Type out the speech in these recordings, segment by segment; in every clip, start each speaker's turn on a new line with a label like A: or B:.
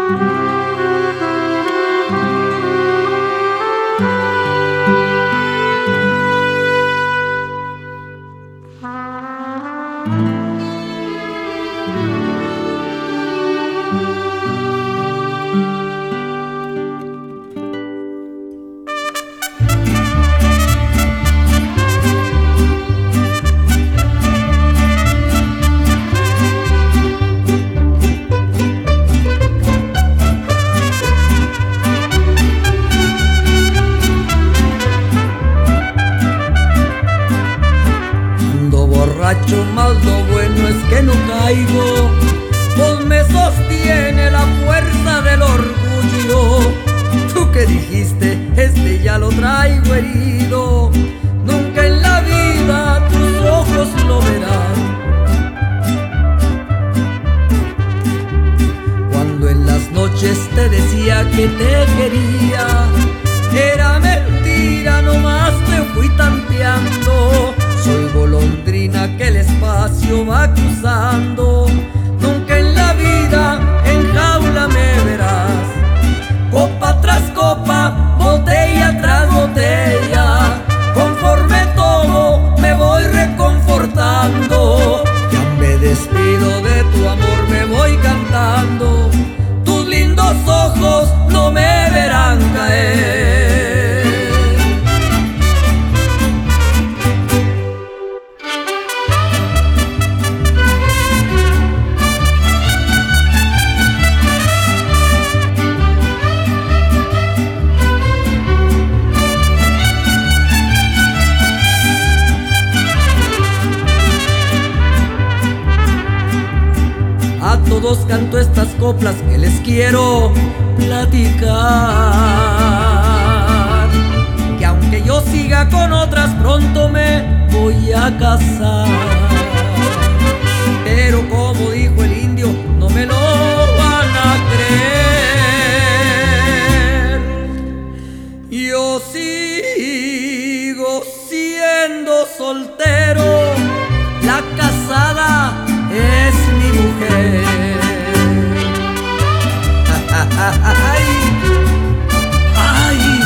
A: Borracho, más lo bueno es que no caigo, pues me sostiene la fuerza del orgullo. Tú que dijiste, este ya lo traigo herido, nunca en la vida tus ojos lo verán. Cuando en las noches te decía que te quería, era mentira, nomás te fui tanteando. Soy golondrina que el espacio va cruzando, nunca en la vida en jaula me verás. Copa tras copa, botella tras botella, conforme todo me voy reconfortando. Ya me despido de tu amor, me voy cantando, tus lindos ojos no me verán caer. A todos canto estas coplas que les quiero platicar, que aunque yo siga con otras pronto me voy a casar. Pero como dijo el indio, no me lo van a creer. Yo sigo siendo soltero, la casada es mi mujer. Ay, ay.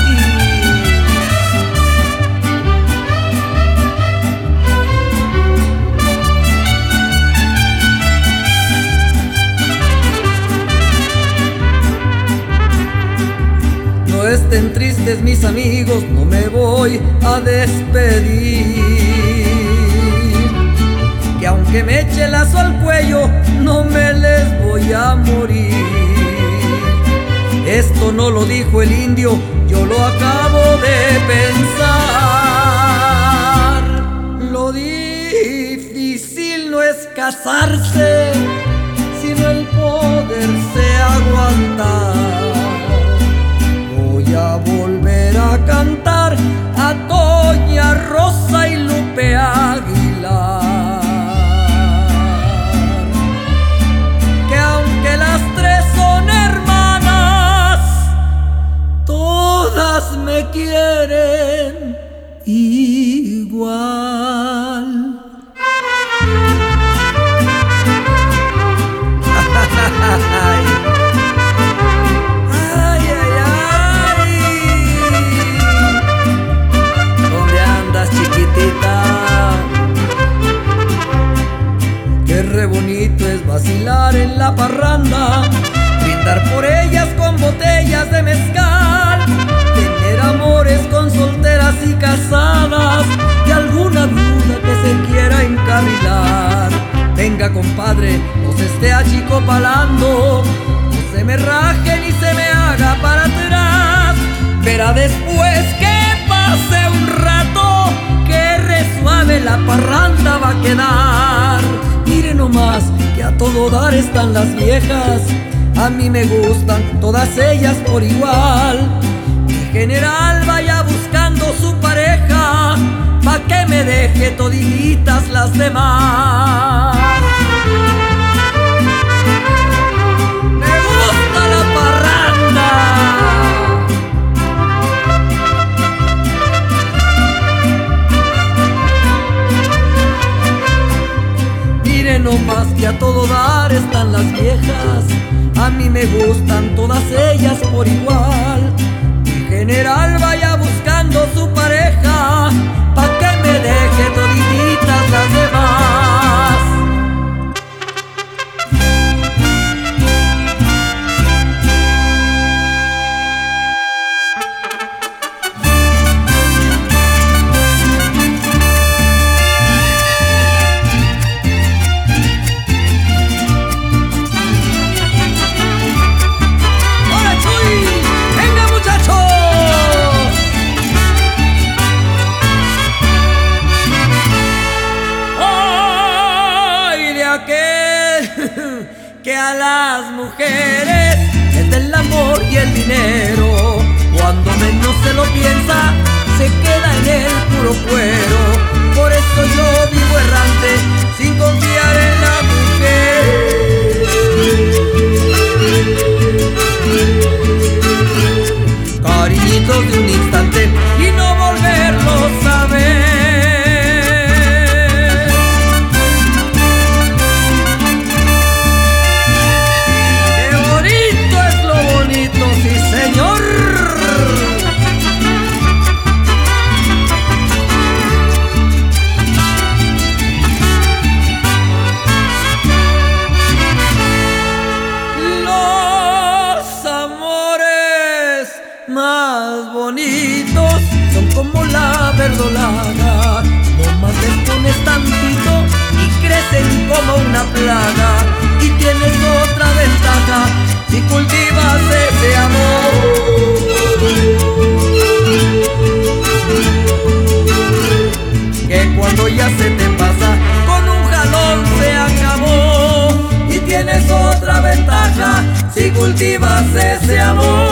A: No estén tristes mis amigos, no me voy a despedir, que aunque me eche el lazo al cuello, no me les voy a morir. Esto no lo dijo el indio, yo lo acabo de pensar. Lo difícil no es casarse, sino el poderse aguantar. Voy a volver a cantar a Doña Rosa y Lupe Aguilar, que aunque las tres son hermanas, todas me quieren igual. Ay, ay, ay. ¿Dónde andas, chiquitita? Qué re bonito es vacilar en la parranda, brindar por ellas con botellas de mezcal, tener amores con solteras y casadas, y alguna viuda que se quiera encarrilar. Venga, compadre, no se esté achicopalando, no se me raje ni se me haga para atrás. Verá después que pase un rato, que re suave la parranda va a quedar. Mire nomás que a todo dar están las viejas, a mí me gustan todas ellas por igual. Mi general vaya buscando su pareja, pa' que me deje toditas las demás. Me gusta la parranda. Mire nomás que a todo dar están las viejas, a mí me gustan todas ellas por igual. Mi general vaya buscando su pareja, pa' que me deje todititas las demás. Que a las mujeres es del amor y el dinero, cuando menos se lo piensa, se queda en el puro cuero. Por eso yo vivo errante, sin confiar en la mujer. Cariñitos de un instante y no volverlos a ver. Más bonitos son como la verdolaga, nomás les pones tantito y crecen como una plaga. Y tienes otra ventaja si cultivas ese amor, que cuando ya se te pasa, con un jalón se acabó. Y tienes otra ventaja si cultivas ese amor.